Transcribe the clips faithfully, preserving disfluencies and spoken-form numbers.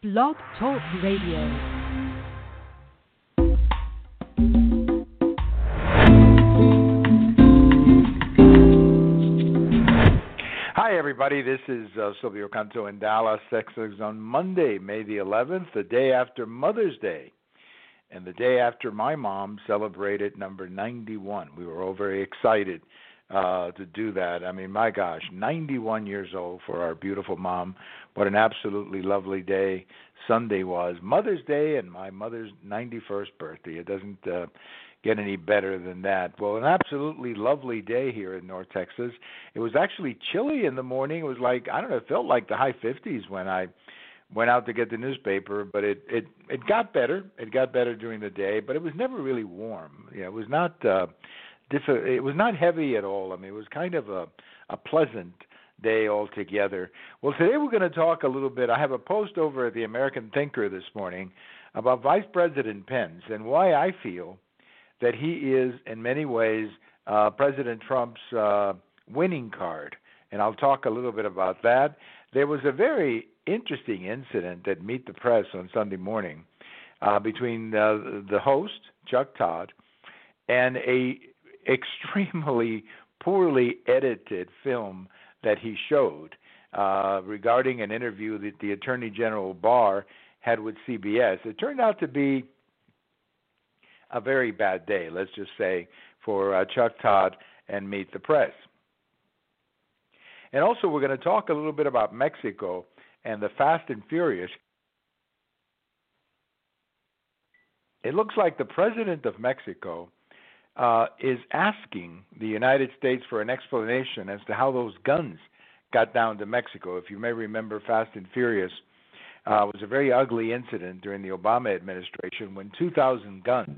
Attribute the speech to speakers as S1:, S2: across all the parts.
S1: Blog Talk Radio.
S2: Hi, everybody. This is uh, Silvio Canto in Dallas, Texas on Monday, May the eleventh, the day after Mother's Day, and the day after my mom celebrated number ninety-one. We were all very excited uh, to do that. I mean, my gosh, ninety-one years old for our beautiful mom. What an absolutely lovely day Sunday was. Mother's Day and my mother's ninety-first birthday. It doesn't uh, get any better than that. Well, an absolutely lovely day here in North Texas. It was actually chilly in the morning. It was like, I don't know, it felt like the high fifties when I went out to get the newspaper, but it it it got better. It got better during the day, but it was never really warm. You know, it was not uh diff- it was not heavy at all. I mean, it was kind of a a pleasant day altogether. Well, today we're going to talk a little bit. I have a post over at the American Thinker this morning about Vice President Pence and why I feel that he is, in many ways, uh, President Trump's uh, winning card. And I'll talk a little bit about that. There was a very interesting incident at Meet the Press on Sunday morning uh, between uh, the host, Chuck Todd, and a extremely poorly edited film that he showed uh, regarding an interview that the Attorney General Barr had with C B S. It turned out to be a very bad day, let's just say, for uh, Chuck Todd and Meet the Press. And also we're going to talk a little bit about Mexico and the Fast and Furious. It looks like the president of Mexico uh, is asking the United States for an explanation as to how those guns got down to Mexico. If you may remember, Fast and Furious uh, was a very ugly incident during the Obama administration when two thousand guns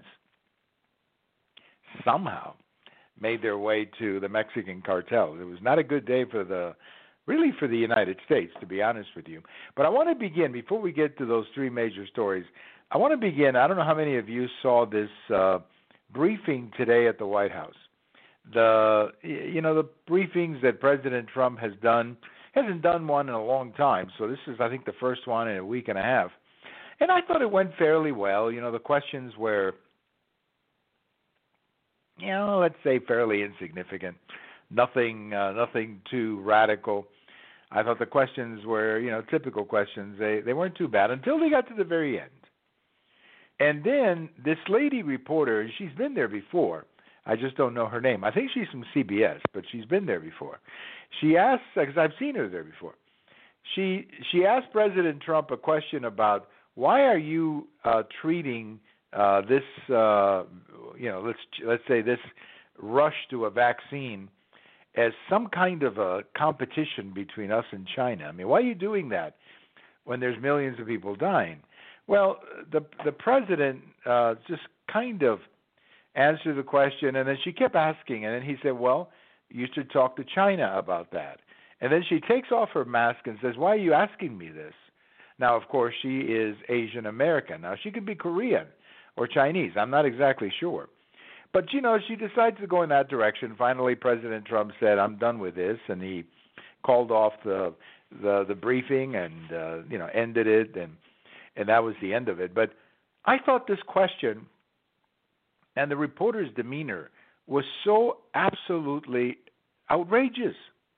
S2: somehow made their way to the Mexican cartels. It was not a good day for the, really for the United States, to be honest with you. But I want to begin, before we get to those three major stories, I want to begin, I don't know how many of you saw this uh, briefing today at the White House. The, you know, the briefings that President Trump has done, hasn't done one in a long time, so this is, I think, the first one in a week and a half. And I thought it went fairly well. You know, the questions were, you know, let's say fairly insignificant, nothing, uh, nothing too radical. I thought the questions were, you know, typical questions. They they weren't too bad until they got to the very end. And then this lady reporter, she's been there before. I just don't know her name. I think she's from C B S, but she's been there before. She asked, because I've seen her there before. She she asked President Trump a question about why are you uh, treating Uh, this, uh, you know, let's let's say this rush to a vaccine as some kind of a competition between us and China. I mean, why are you doing that when there's millions of people dying? Well, the the president uh, just kind of answered the question, and then she kept asking, and then he said, well, you should talk to China about that. And then she takes off her mask and says, why are you asking me this? Now, of course, she is Asian American. Now, she could be Korean or Chinese. I'm not exactly sure. But, you know, she decides to go in that direction. Finally, President Trump said, I'm done with this, and he called off the the, the briefing and, uh, you know, ended it, and, and that was the end of it. But I thought this question and the reporter's demeanor was so absolutely outrageous.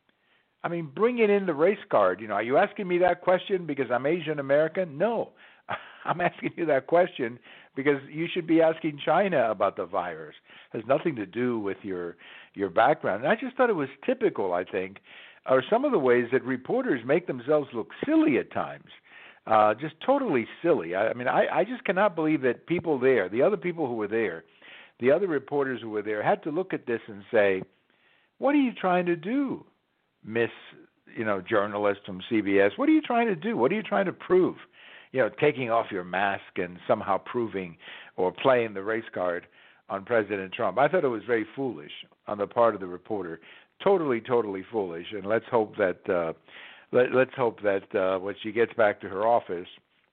S2: I mean, bringing in the race card. You know, are you asking me that question because I'm Asian American? No. I'm asking you that question because you should be asking China about the virus. It has nothing to do with your your background. And I just thought it was typical, I think, are some of the ways that reporters make themselves look silly at times, uh, just totally silly. I, I mean, I, I just cannot believe that people there, the other people who were there, the other reporters who were there, had to look at this and say, what are you trying to do, Miss, you know, journalist from C B S? What are you trying to do? What are you trying to prove? You know, taking off your mask and somehow proving or playing the race card on President Trump. I thought it was very foolish on the part of the reporter, totally, totally foolish. And let's hope that uh, let, let's hope that uh, when she gets back to her office,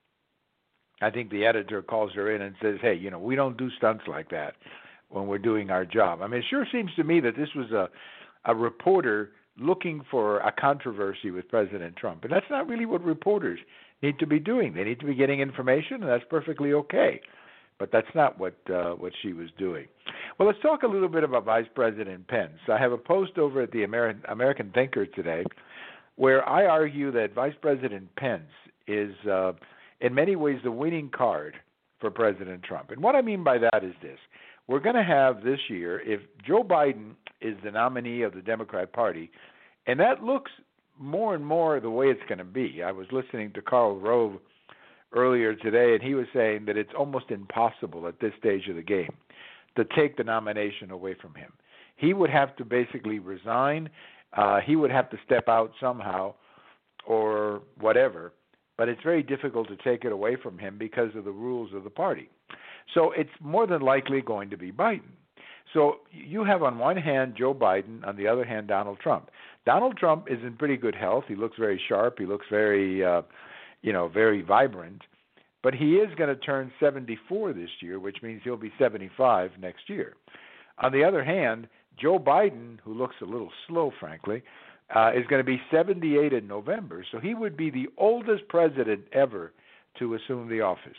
S2: I think the editor calls her in and says, "Hey, you know, we don't do stunts like that when we're doing our job." I mean, it sure seems to me that this was a a reporter looking for a controversy with President Trump. And that's not really what reporters need to be doing. They need to be getting information, and that's perfectly okay. But that's not what uh, what she was doing. Well, let's talk a little bit about Vice President Pence. I have a post over at the American, American Thinker today where I argue that Vice President Pence is, uh, in many ways, the winning card for President Trump. And what I mean by that is this. We're going to have this year, if Joe Biden is the nominee of the Democrat Party, and that looks more and more the way it's going to be. I was listening to Karl Rove earlier today, and he was saying that it's almost impossible at this stage of the game to take the nomination away from him. He would have to basically resign. Uh, he would have to step out somehow or whatever, but it's very difficult to take it away from him because of the rules of the party. So it's more than likely going to be Biden. So you have on one hand Joe Biden, on the other hand Donald Trump. Donald Trump is in pretty good health. He looks very sharp. He looks very, uh, you know, very vibrant. But he is going to turn seventy-four this year, which means he'll be seventy-five next year. On the other hand, Joe Biden, who looks a little slow, frankly, uh, is going to be seventy-eight in November. So he would be the oldest president ever to assume the office.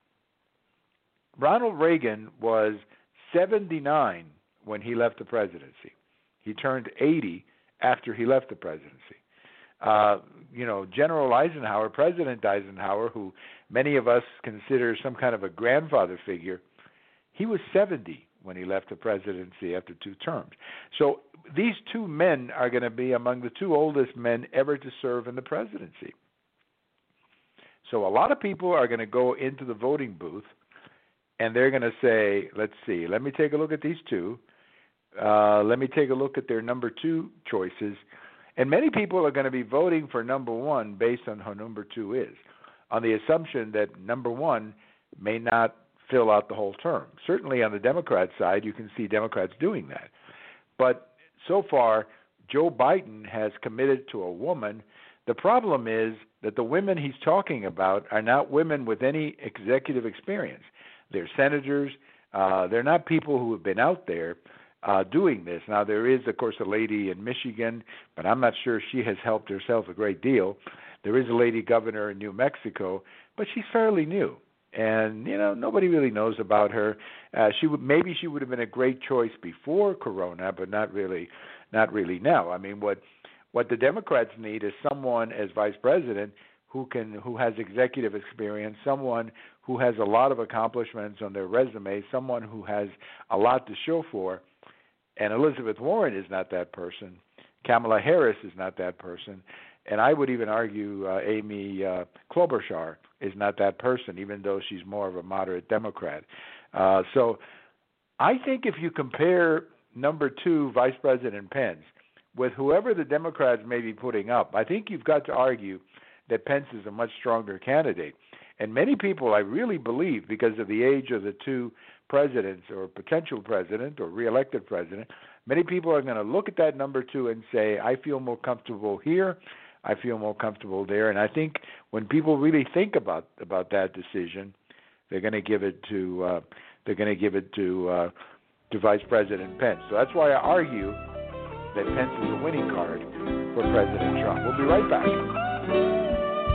S2: Ronald Reagan was seventy-nine when he left the presidency. He turned eighty after he left the presidency. Uh, you know, General Eisenhower, President Eisenhower, who many of us consider some kind of a grandfather figure, he was seventy when he left the presidency after two terms. So these two men are going to be among the two oldest men ever to serve in the presidency. So a lot of people are going to go into the voting booth and they're going to say, let's see, let me take a look at these two. Uh, let me take a look at their number two choices. And many people are going to be voting for number one based on who number two is, on the assumption that number one may not fill out the whole term. Certainly on the Democrat side, you can see Democrats doing that. But so far, Joe Biden has committed to a woman. The problem is that the women he's talking about are not women with any executive experience. They're senators. Uh, they're not people who have been out there uh, doing this. Now, there is, of course, a lady in Michigan, but I'm not sure she has helped herself a great deal. There is a lady governor in New Mexico, but she's fairly new. And, you know, nobody really knows about her. Uh, she would maybe she would have been a great choice before Corona, but not really not really now. I mean, what what the Democrats need is someone as vice president who can who has executive experience, someone who has a lot of accomplishments on their resume, someone who has a lot to show for. And Elizabeth Warren is not that person. Kamala Harris is not that person. And I would even argue uh, Amy uh, Klobuchar is not that person, even though she's more of a moderate Democrat. Uh, so I think if you compare number two, Vice President Pence, with whoever the Democrats may be putting up, I think you've got to argue that Pence is a much stronger candidate. And many people, I really believe, because of the age of the two presidents or potential president or reelected president, many people are going to look at that number two and say, I feel more comfortable here, I feel more comfortable there. And I think when people really think about, about that decision, they're going to give it to uh, they're going to give it to uh, to Vice President Pence. So that's why I argue that Pence is a winning card for President Trump. We'll be right back.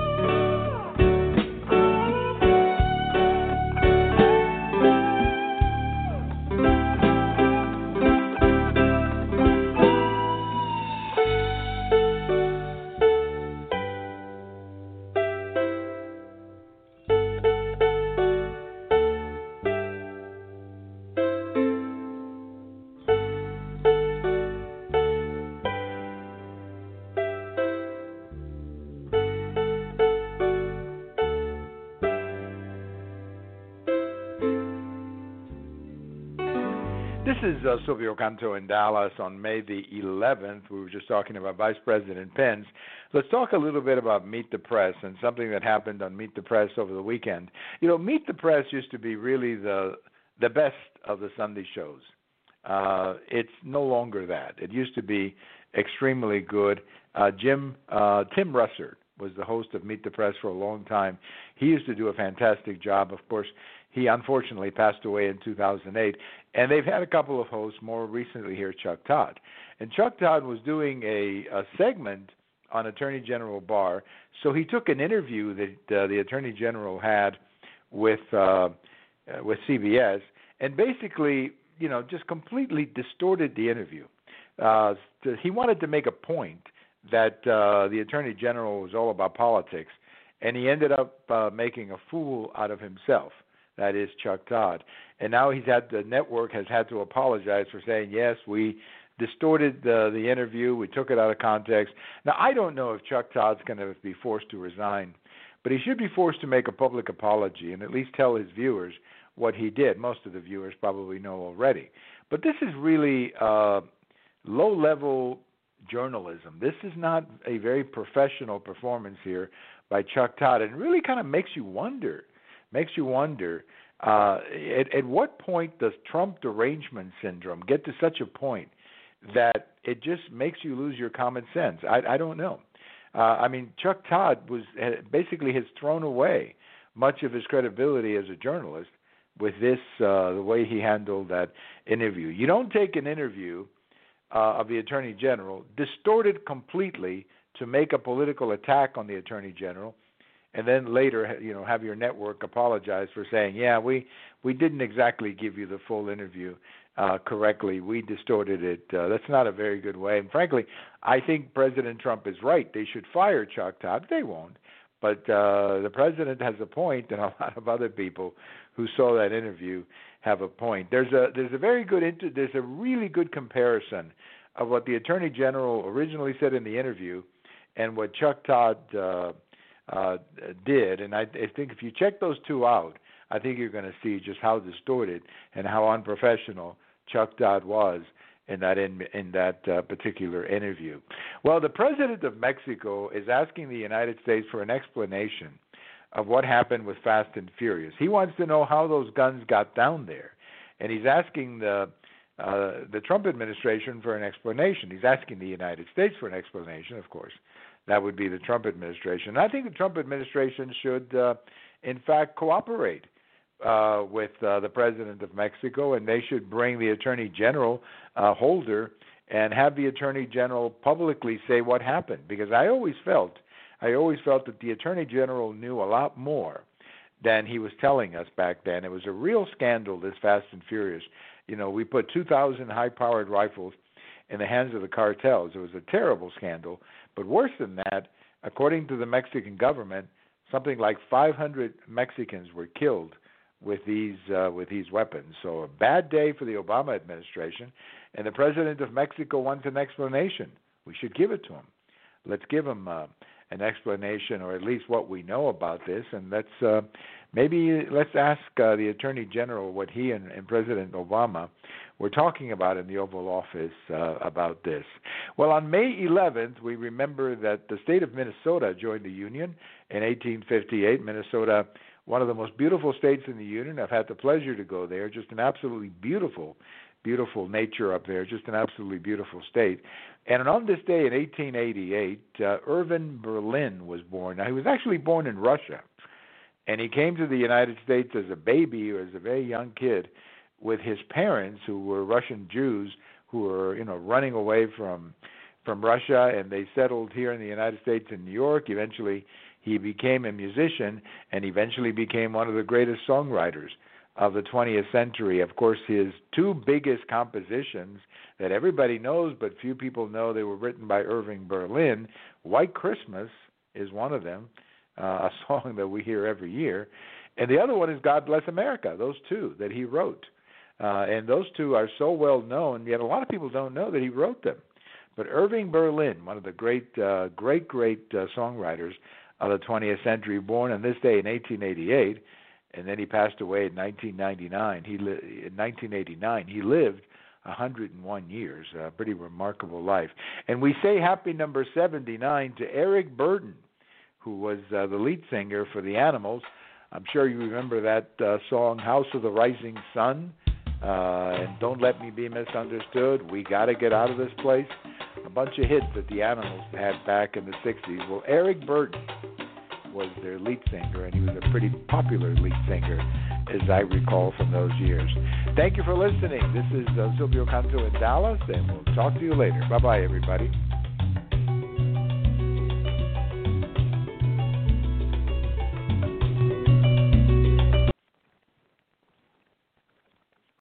S2: This is uh, Silvio Canto in Dallas on May the eleventh. We were just talking about Vice President Pence. Let's talk a little bit about Meet the Press and something that happened on Meet the Press over the weekend. You know, Meet the Press used to be really the the best of the Sunday shows. Uh, it's no longer that. It used to be extremely good. Uh, Jim uh, Tim Russert was the host of Meet the Press for a long time. He used to do a fantastic job. Of course, he unfortunately passed away in two thousand eight. And they've had a couple of hosts more recently here, Chuck Todd. And Chuck Todd was doing a, a segment on Attorney General Barr. So he took an interview that uh, the Attorney General had with uh, with C B S and basically, you know, just completely distorted the interview. Uh, he wanted to make a point that uh, the Attorney General was all about politics, and he ended up uh, making a fool out of himself. That is Chuck Todd. And now he's had the network has had to apologize for saying, yes, we distorted the, the interview, we took it out of context. Now, I don't know if Chuck Todd's going to be forced to resign, but he should be forced to make a public apology and at least tell his viewers what he did. Most of the viewers probably know already. But this is really uh, low-level journalism. This is not a very professional performance here by Chuck Todd. It really kind of makes you wonder, makes you wonder, uh, at, at what point does Trump derangement syndrome get to such a point that it just makes you lose your common sense? I, I don't know. Uh, I mean, Chuck Todd was basically has thrown away much of his credibility as a journalist with this, uh, the way he handled that interview. You don't take an interview uh, of the Attorney General, distort it completely to make a political attack on the Attorney General, and then later, you know, have your network apologize for saying, yeah, we, we didn't exactly give you the full interview uh, correctly. We distorted it. Uh, that's not a very good way. And frankly, I think President Trump is right. They should fire Chuck Todd. They won't. But uh, the president has a point, and a lot of other people who saw that interview have a point. There's a there's a very good inter- there's a really good comparison of what the Attorney General originally said in the interview and what Chuck Todd uh, uh, did. And I, I think if you check those two out, I think you're going to see just how distorted and how unprofessional Chuck Todd was in that in, in that uh, particular interview. Well, the president of Mexico is asking the United States for an explanation of what happened with Fast and Furious. He wants to know how those guns got down there, and he's asking the uh, the Trump administration for an explanation. He's asking the United States for an explanation, of course. That would be the Trump administration. And I think the Trump administration should, uh, in fact, cooperate Uh, with uh, the president of Mexico, and they should bring the Attorney General uh, Holder and have the Attorney General publicly say what happened. Because I always felt, I always felt that the Attorney General knew a lot more than he was telling us back then. It was a real scandal, this Fast and Furious. You know, we put two thousand high-powered rifles in the hands of the cartels. It was a terrible scandal. But worse than that, according to the Mexican government, something like five hundred Mexicans were killed with these uh, with these weapons. So a bad day for the Obama administration, and the president of Mexico wants an explanation. We should give it to him. Let's give him uh, an explanation, or at least what we know about this, and let's uh, maybe let's ask uh, the Attorney General what he and, and President Obama were talking about in the Oval Office uh, about this. Well, on May eleventh, we remember that the state of Minnesota joined the Union in eighteen fifty-eight. Minnesota, one of the most beautiful states in the Union. I've had the pleasure to go there. Just an absolutely beautiful, beautiful nature up there. Just an absolutely beautiful state. And on this day in eighteen eighty-eight, uh, Irving Berlin was born. Now, he was actually born in Russia. And he came to the United States as a baby or as a very young kid with his parents, who were Russian Jews, who were, you know, running away from from Russia. And they settled here in the United States in New York. Eventually, he became a musician and eventually became one of the greatest songwriters of the twentieth century. Of course, his two biggest compositions that everybody knows, but few people know they were written by Irving Berlin. White Christmas is one of them, uh, a song that we hear every year. And the other one is God Bless America, those two that he wrote. Uh, and those two are so well known, yet a lot of people don't know that he wrote them. But Irving Berlin, one of the great, uh, great, great uh, songwriters of the twentieth century, born on this day in eighteen eighty-eight, and then he passed away in nineteen ninety-nine. He li- in nineteen eighty-nine, he lived one hundred one years, a pretty remarkable life. And we say happy number seventy-nine to Eric Burdon, who was uh, the lead singer for the Animals. I'm sure you remember that uh, song, House of the Rising Sun, uh, and Don't Let Me Be Misunderstood, We Gotta Get Out of This Place. a bunch of hits that the Animals had back in the sixties. Well, Eric Burdon was their lead singer, and he was a pretty popular lead singer, as I recall from those years. Thank you for listening. This is uh, Silvio Canto in Dallas, and we'll talk to you later. Bye-bye, everybody.